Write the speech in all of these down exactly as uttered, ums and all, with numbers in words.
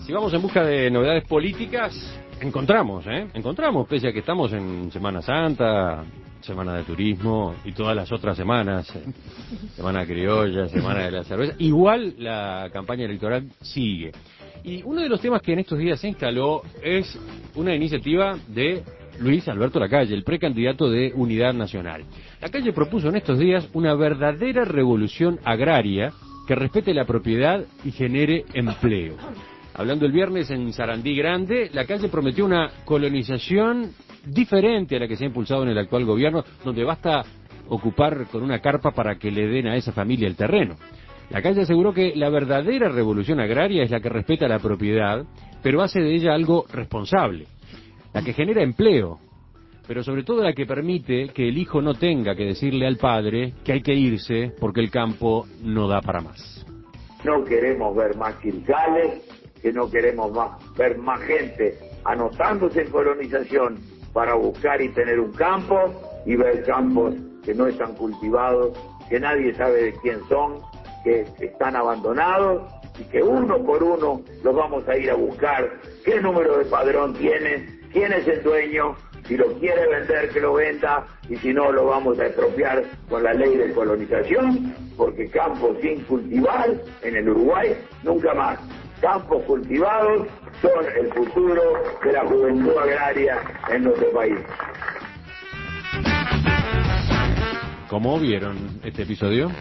Si vamos en busca de novedades políticas, encontramos, ¿eh? Encontramos, pese a que estamos en Semana Santa, Semana de Turismo y todas las otras semanas, eh, Semana Criolla, Semana de la Cerveza, igual la campaña electoral sigue. Y uno de los temas que en estos días se instaló es una iniciativa de Luis Alberto Lacalle, el precandidato de Unidad Nacional. Lacalle propuso en estos días una verdadera revolución agraria que respete la propiedad y genere empleo. Hablando el viernes en Sarandí Grande, Lacalle prometió una colonización diferente a la que se ha impulsado en el actual gobierno, donde basta ocupar con una carpa para que le den a esa familia el terreno. Lacalle aseguró que la verdadera revolución agraria es la que respeta la propiedad, pero hace de ella algo responsable, la que genera empleo, pero sobre todo la que permite que el hijo no tenga que decirle al padre que hay que irse porque el campo no da para más. No queremos ver más quircales, que no queremos más, ver más gente anotándose en colonización para buscar y tener un campo, y ver campos que no están cultivados, que nadie sabe de quién son, que están abandonados y que uno por uno los vamos a ir a buscar, qué número de padrón tiene, quién es el dueño, si lo quiere vender que lo venda, y si no lo vamos a expropiar con la ley de colonización, porque campos sin cultivar en el Uruguay nunca más. Campos cultivados son el futuro de la juventud agraria en nuestro país. ¿Cómo vieron este episodio?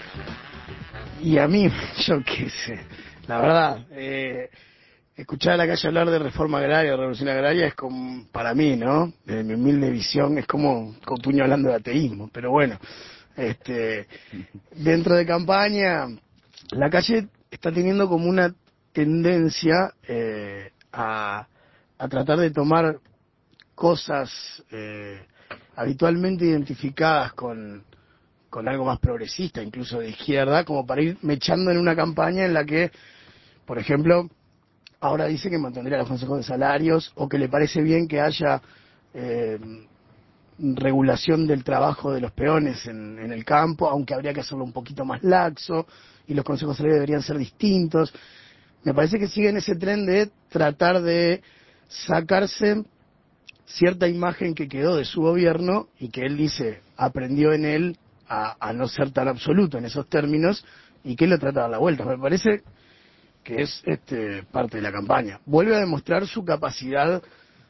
Y a mí, yo qué sé, la verdad, eh, escuchar a Lacalle hablar de reforma agraria, de revolución agraria, es como, para mí, ¿no? Desde mi humilde visión, es como Coutinho hablando de ateísmo, pero bueno, este, dentro de campaña, Lacalle está teniendo como una tendencia eh, a, a tratar de tomar cosas eh, habitualmente identificadas con, con algo más progresista, incluso de izquierda, como para ir mechando en una campaña en la que, por ejemplo, ahora dice que mantendría los consejos de salarios, o que le parece bien que haya eh, regulación del trabajo de los peones en, en el campo, aunque habría que hacerlo un poquito más laxo, y los consejos de salario deberían ser distintos. Me parece que sigue en ese tren de tratar de sacarse cierta imagen que quedó de su gobierno y que él dice aprendió en él a, a no ser tan absoluto en esos términos, y que él le trata de dar la vuelta. Me parece que es este, parte de la campaña. Vuelve a demostrar su capacidad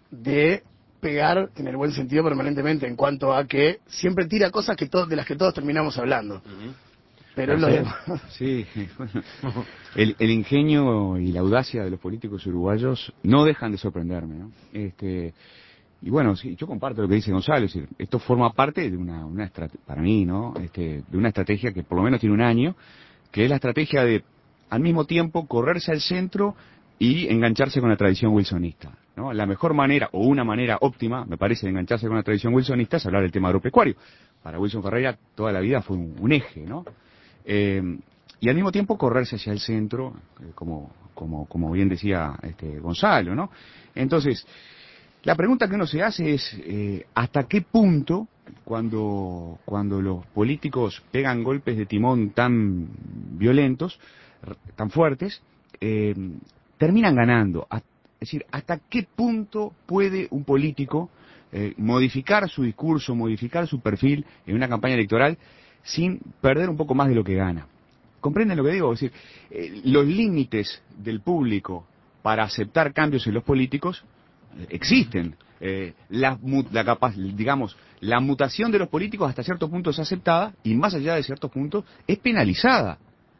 de pegar en el buen sentido permanentemente, en cuanto a que siempre tira cosas que todos, de las que todos terminamos hablando. Uh-huh. Pero no lo sé. demás... Sí, bueno, el, el ingenio y la audacia de los políticos uruguayos no dejan de sorprenderme, ¿no? Este, y bueno, sí, yo comparto lo que dice Gonzalo, es decir, esto forma parte de una, una estrate- para mí, ¿no? Este, de una estrategia que por lo menos tiene un año, que es la estrategia de, al mismo tiempo, correrse al centro y engancharse con la tradición wilsonista, ¿no? La mejor manera, o una manera óptima, me parece, de engancharse con la tradición wilsonista es hablar del tema agropecuario. Para Wilson Ferreira toda la vida fue un, un eje, ¿no? Eh, y al mismo tiempo correrse hacia el centro, eh, como, como, como bien decía este Gonzalo, ¿no? Entonces, la pregunta que uno se hace es, eh, ¿hasta qué punto, cuando, cuando los políticos pegan golpes de timón tan violentos, tan fuertes, eh, terminan ganando? Es decir, ¿hasta qué punto puede un político eh, modificar su discurso, modificar su perfil en una campaña electoral sin perder un poco más de lo que gana? ¿Comprenden lo que digo? Es decir, eh, los límites del público para aceptar cambios en los políticos eh, existen. Eh, la, la capaz, digamos, la mutación de los políticos hasta cierto punto es aceptada, y más allá de ciertos puntos es penalizada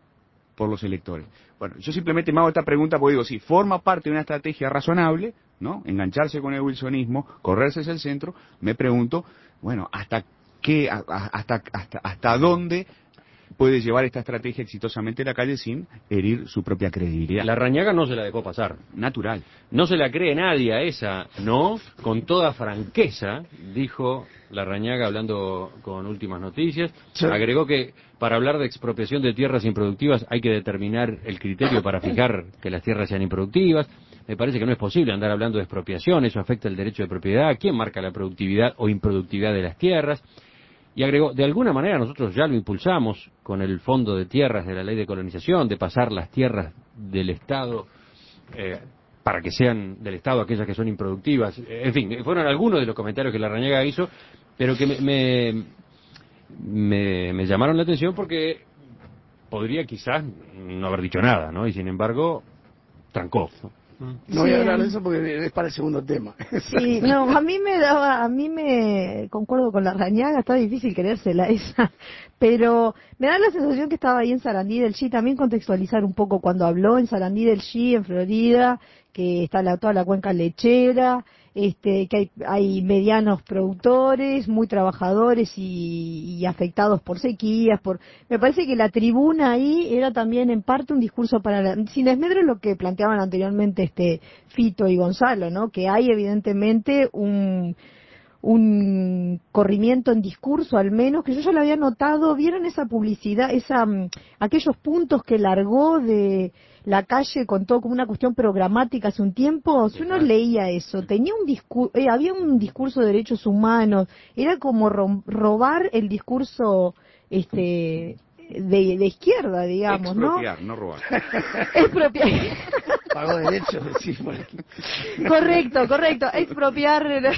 por los electores. Bueno, yo simplemente me hago esta pregunta porque digo, si forma parte de una estrategia razonable, ¿no? Engancharse con el wilsonismo, correrse hacia el centro, me pregunto, bueno, ¿hasta qué, hasta, hasta, hasta dónde puede llevar esta estrategia exitosamente Lacalle sin herir su propia credibilidad? Larrañaga no se la dejó pasar. Natural. No se la cree nadie a esa, ¿no? Con toda franqueza, dijo Larrañaga hablando con Últimas Noticias. Sí. Agregó que para hablar de expropiación de tierras improductivas hay que determinar el criterio para fijar que las tierras sean improductivas. Me parece que no es posible andar hablando de expropiación, eso afecta el derecho de propiedad. ¿Quién marca la productividad o improductividad de las tierras? Y agregó, de alguna manera nosotros ya lo impulsamos con el Fondo de Tierras de la Ley de Colonización, de pasar las tierras del Estado eh, para que sean del Estado aquellas que son improductivas. En fin, fueron algunos de los comentarios que Larrañaga hizo, pero que me, me, me, me llamaron la atención porque podría quizás no haber dicho nada, ¿no? Y sin embargo, trancó. No voy a hablar de eso porque es para el segundo tema. Sí, no, a mí me daba, a mí me, concuerdo con Larrañaga, está difícil creérsela esa, pero me da la sensación que estaba ahí en Sarandí del Chi, también contextualizar un poco cuando habló en Sarandí del Chi, en Florida, que está la, toda la cuenca lechera, este, que hay, hay medianos productores, muy trabajadores y, y afectados por sequías, por, me parece que la tribuna ahí era también en parte un discurso para la, sin desmedro lo que planteaban anteriormente este Fito y Gonzalo, ¿no? Que hay evidentemente un un corrimiento en discurso, al menos, que yo ya lo había notado. ¿Vieron esa publicidad, esa aquellos puntos que largó de la calle con todo como una cuestión programática hace un tiempo? Si uno leía eso, tenía un discurso, eh, había un discurso de derechos humanos, era como ro robar el discurso este de, de izquierda, digamos, expropiar, ¿no? no robar. Expropiar. Pagó derechos, decís por aquí. Correcto, correcto, expropiar. Eh,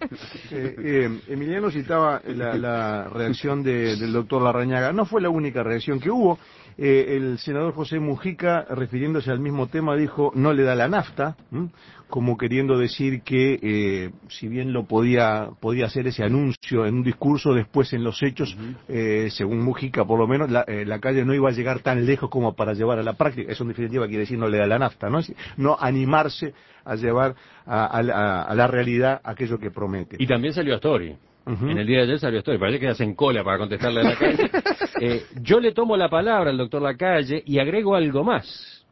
eh, Emiliano citaba la, la reacción de, del doctor Larrañaga. No fue la única reacción que hubo. Eh, el senador José Mujica, refiriéndose al mismo tema, dijo no le da la nafta, ¿m? como queriendo decir que eh, si bien lo podía podía hacer ese anuncio en un discurso, después en los hechos, uh-huh. eh, según Mujica por lo menos, la, eh, la calle no iba a llegar tan lejos como para llevar a la práctica. Eso en definitiva quiere decir no le da la nafta, no, no animarse a llevar a, a, a, a la realidad aquello que promete. Y también salió Astori. Uh-huh. En el día de ayer salió Astori, parece que hacen cola para contestarle a Lacalle. eh, yo le tomo la palabra al doctor Lacalle y agrego algo más,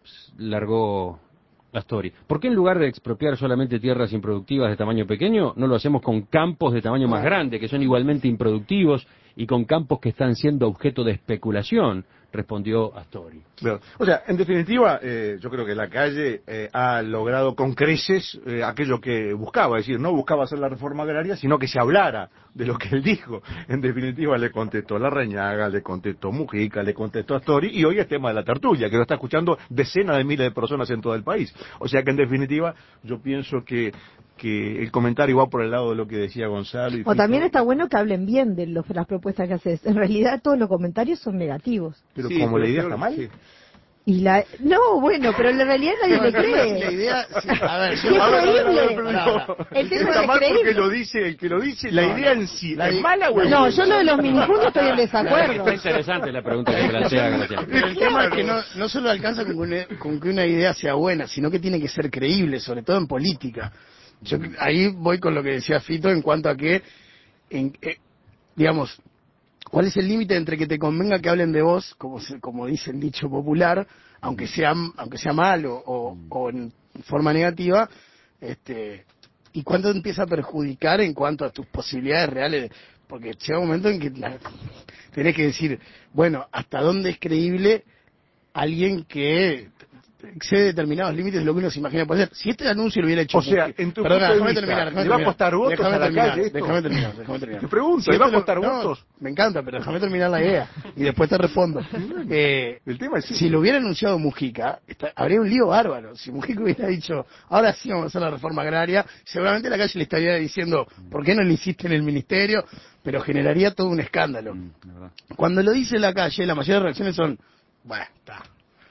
largó Astori. ¿Por qué en lugar de expropiar solamente tierras improductivas de tamaño pequeño, no lo hacemos con campos de tamaño más grande, que son igualmente improductivos, y con campos que están siendo objeto de especulación? Respondió Astori. Claro. O sea, en definitiva, eh, yo creo que Lacalle eh, ha logrado con creces eh, aquello que buscaba, es decir, no buscaba hacer la reforma agraria, sino que se hablara de lo que él dijo. En definitiva, le contestó Larrañaga, le contestó Mujica, le contestó Astori, y hoy es tema de la tertulia, que lo está escuchando decenas de miles de personas en todo el país. O sea que, en definitiva, yo pienso que que el comentario va por el lado de lo que decía Gonzalo. Y o también está bueno que hablen bien de los, las propuestas que haces. En realidad todos los comentarios son negativos. Pero sí, como pero la idea yo, está mal. Sí. Y la no, bueno, pero en la realidad nadie No, le no, cree. La idea, sí, a ver, Sí, yo, es a ver, a ver, a ver, creíble. pero no, no. El tema Está es mal porque creíble. lo dice el que lo dice, la No, idea no. en sí, La ¿es di- mala o es No, buena? yo lo de los minifundos estoy en desacuerdo. Está interesante la pregunta que plantea Graciela. Pero el tema es que no, no solo alcanza con que, una, con que una idea sea buena, sino que tiene que ser creíble, sobre todo en política. Yo ahí voy con lo que decía Fito en cuanto a que, en, eh, digamos, ¿cuál es el límite entre que te convenga que hablen de vos, como se, como dice el dicho popular, aunque sea aunque sea malo o, o en forma negativa, este, y cuánto empieza a perjudicar en cuanto a tus posibilidades reales? Porque llega un momento en que la, tenés que decir, bueno, ¿hasta dónde es creíble alguien que excede determinados límites de lo que uno se imagina poder hacer? Si este anuncio lo hubiera hecho... O sea, porque, en tu perdona, punto de déjame vista, terminar, déjame ¿le va a terminar. costar votos Déjame a la terminar, calle esto? Déjame terminar, déjame terminar. Te pregunto, Si ¿le va a esto lo- costar no, votos? Me encanta, pero déjame terminar la idea y después te respondo. Eh, El tema es si ese. lo hubiera anunciado Mujica, está- habría un lío bárbaro. Si Mujica hubiera dicho, ahora sí vamos a hacer la reforma agraria, seguramente la calle le estaría diciendo, ¿por qué no lo hiciste en el ministerio? Pero generaría todo un escándalo. Mm, la verdad. Cuando lo dice la calle, la mayoría de las reacciones son, bueno, está.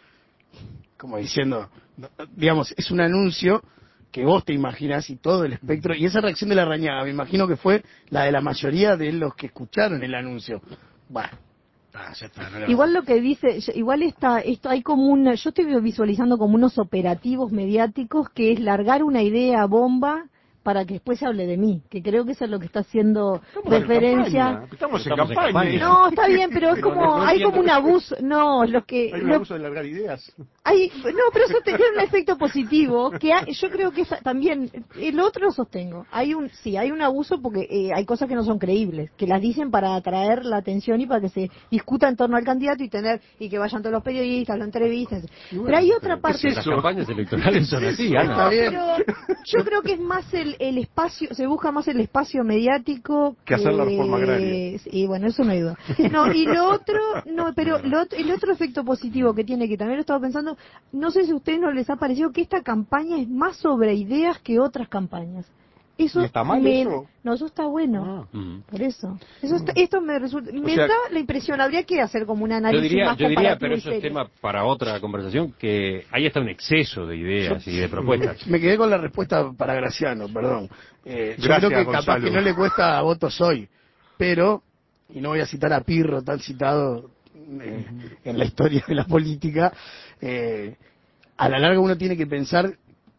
Como diciendo, no, digamos, es un anuncio que vos te imaginás y todo el espectro, y esa reacción de la Larrañaga, me imagino que fue la de la mayoría de los que escucharon el anuncio. Bueno, ah, ya está, no le Igual vamos. lo que dice, igual está, esto hay como un, yo estoy visualizando como unos operativos mediáticos que es largar una idea bomba para que después se hable de mí, que creo que eso es lo que está haciendo Estamos en referencia. campaña, Estamos en Estamos en campaña. campaña. No, está bien, pero es Pero como, no- no hay como entiendo. un abuso, no, los que, Hay un lo- abuso de largar ideas. hay, no, pero eso te- tiene un efecto positivo, que hay- yo creo que esa- también, el otro lo sostengo, hay un, sí, hay un abuso porque eh, hay cosas que no son creíbles, que las dicen para atraer la atención y para que se discuta en torno al candidato y tener, y que vayan todos los periodistas, lo entrevisten, pero hay otra parte. Las campañas electorales son así, Está Ana. bien. Pero yo creo que es más el, el espacio, se busca más el espacio mediático que hacer la reforma agraria. Y bueno, eso no hay duda. No, y lo otro, no, pero lo, el otro efecto positivo que tiene, que también lo estaba pensando, no sé si a ustedes no les ha parecido que esta campaña es más sobre ideas que otras campañas. Eso ¿Está mal me, eso? No, eso está bueno. Ah. Por eso. eso está, esto me resulta, me sea, da la impresión, habría que hacer como un Yo análisis diría, más yo diría, comparativo pero y eso es serio. tema para otra conversación, que ahí está un exceso de ideas y de propuestas. Me quedé con la respuesta para Graciano, perdón. Eh, yo Gracias, creo que capaz Gonzalo. que no le cuesta votos hoy, pero, y no voy a citar a Pirro, tan citado eh, en la historia de la política, eh, a la larga uno tiene que pensar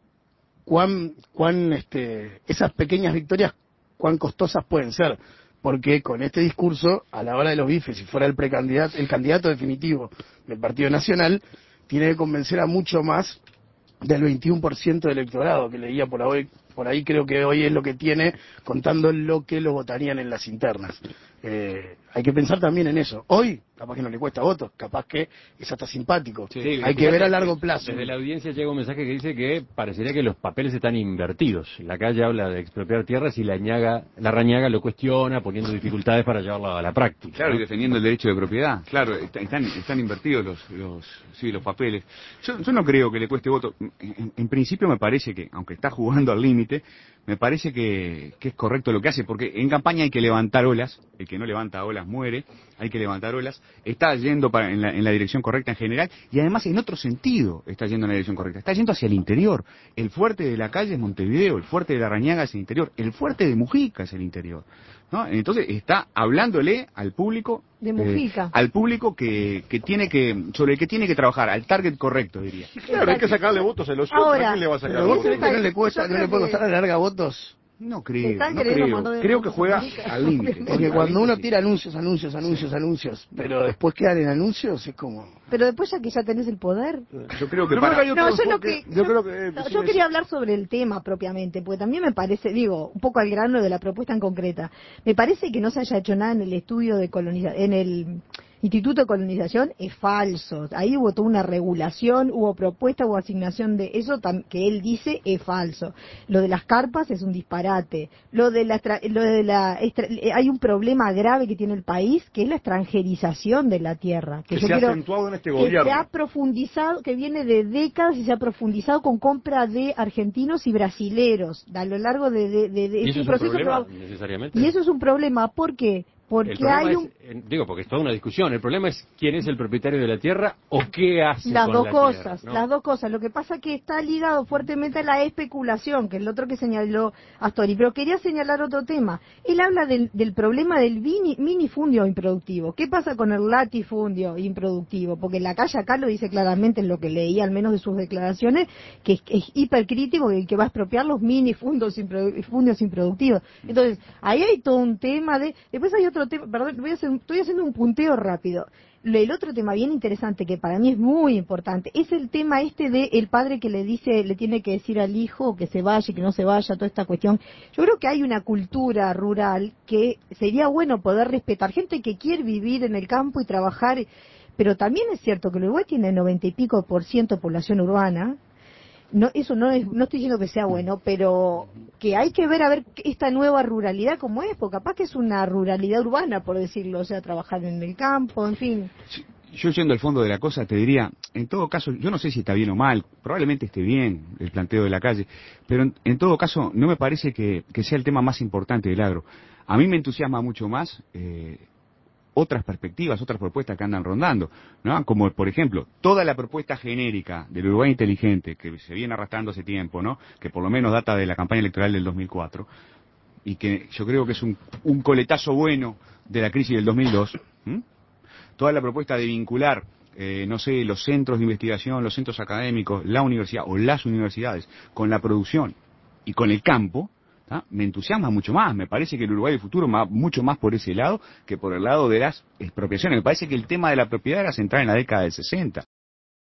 cuán, cuán este, esas pequeñas victorias, cuán costosas pueden ser, porque con este discurso, a la hora de los bifes, si fuera el precandidato, el candidato definitivo del Partido Nacional, tiene que convencer a mucho más del veintiuno por ciento del electorado, que leía por ahí, por ahí creo que hoy es lo que tiene, contando lo que lo votarían en las internas. Eh, hay que pensar también en eso. Hoy, capaz que no le cuesta votos, capaz que es hasta simpático. Sí, hay que ver a largo plazo. Desde la audiencia llega un mensaje que dice que parecería que los papeles están invertidos. La calle habla de expropiar tierras y la Añaga, la Rañaga lo cuestiona, poniendo dificultades para llevarlo a la práctica. Claro, ¿no? y defendiendo el derecho de propiedad. Claro, están, están invertidos los, los, sí, los papeles. Yo, yo no creo que le cueste voto. En, en principio me parece que, aunque está jugando al límite, me parece que, que es correcto lo que hace, porque en campaña hay que levantar olas. El que no levanta olas muere. Hay que levantar olas. Está yendo para, en, la, en la dirección correcta en general, y además en otro sentido está yendo en la dirección correcta. Está yendo hacia el interior. El fuerte de la calle es Montevideo, el fuerte de la Rañaga es el interior, el fuerte de Mujica es el interior, ¿no? Entonces está hablándole al público, De Mujica. eh, al público que, que tiene que, sobre el que tiene que trabajar, al target correcto, diría. Claro, hay que sacarle votos a los Ahora, otros. ¿A quién le va a sacar Pero vos votos? creés que no le cuesta, Yo no le creo puede que- costar a la larga votos. No Le creo, están no queriendo creo. mandar de Creo que votos a juega Mujica. al límite. Porque Al cuando uno límite, sí. tira anuncios, anuncios, anuncios, anuncios, pero después quedan en anuncios, es como... Pero después ya que ya tenés el poder. Yo creo que Primero para... que hay otro No, yo lo enfoque- que yo yo, creo que, eh, no, sí, yo es- quería hablar sobre el tema propiamente, porque también me parece, digo, un poco al grano de la propuesta en concreta. Me parece que no se haya hecho nada en el estudio de colonización, en el Instituto de Colonización es falso. Ahí hubo toda una regulación, hubo propuesta, hubo asignación de eso tam- que él dice es falso. Lo de las carpas es un disparate. Lo de la, tra- lo de la extra- eh, hay un problema grave que tiene el país, que es la extranjerización de la tierra. que yo se ha quiero- acentuado en este que gobierno. se ha profundizado, que viene de décadas y se ha profundizado con compra de argentinos y brasileros a lo largo de, de, de- de- ¿Y es eso un es un proceso problema, proba- necesariamente? y eso es un problema. ¿Por qué? Porque El problema hay es, un eh, digo, porque es toda una discusión. El problema es quién es el propietario de la tierra o qué hace las con dos la cosas, tierra, ¿no? las dos cosas. Lo que pasa es que está ligado fuertemente a la especulación, que es lo otro que señaló Astori. Pero quería señalar otro tema. Él habla del, del problema del mini, minifundio improductivo. ¿Qué pasa con el latifundio improductivo? Porque en la calle acá lo dice claramente en lo que leí, al menos de sus declaraciones, que es, es hipercrítico, que el que va a expropiar los minifundios improdu- fundios improductivos. Entonces, ahí hay todo un tema de... Después hay otro tema, perdón, voy a hacer, un- estoy haciendo un punteo rápido. El otro tema bien interesante, que para mí es muy importante, es el tema este de el padre que le dice, le tiene que decir al hijo que se vaya y que no se vaya, toda esta cuestión. Yo creo que hay una cultura rural que sería bueno poder respetar. Gente que quiere vivir en el campo y trabajar, pero también es cierto que el Uruguay tiene noventa y pico por ciento población urbana. No, eso no es, no estoy diciendo que sea bueno, pero que hay que ver a ver esta nueva ruralidad cómo es, porque capaz que es una ruralidad urbana, por decirlo, o sea, trabajar en el campo, en fin. Yo yendo al fondo de la cosa te diría, en todo caso, yo no sé si está bien o mal, probablemente esté bien el planteo de la calle, pero en, en todo caso no me parece que, que sea el tema más importante del agro. A mí me entusiasma mucho más eh, otras perspectivas, otras propuestas que andan rondando, ¿no? Como por ejemplo, toda la propuesta genérica del Uruguay inteligente que se viene arrastrando hace tiempo, ¿no? Que por lo menos data de la campaña electoral del dos mil cuatro, y que yo creo que es un, un coletazo bueno de la crisis del dos mil dos. ¿m? Toda la propuesta de vincular, eh, no sé, los centros de investigación, los centros académicos, la universidad o las universidades con la producción y con el campo, ¿tá? Me entusiasma mucho más. Me parece que el Uruguay del futuro va mucho más por ese lado que por el lado de las expropiaciones. Me parece que el tema de la propiedad era central en la década del sesenta.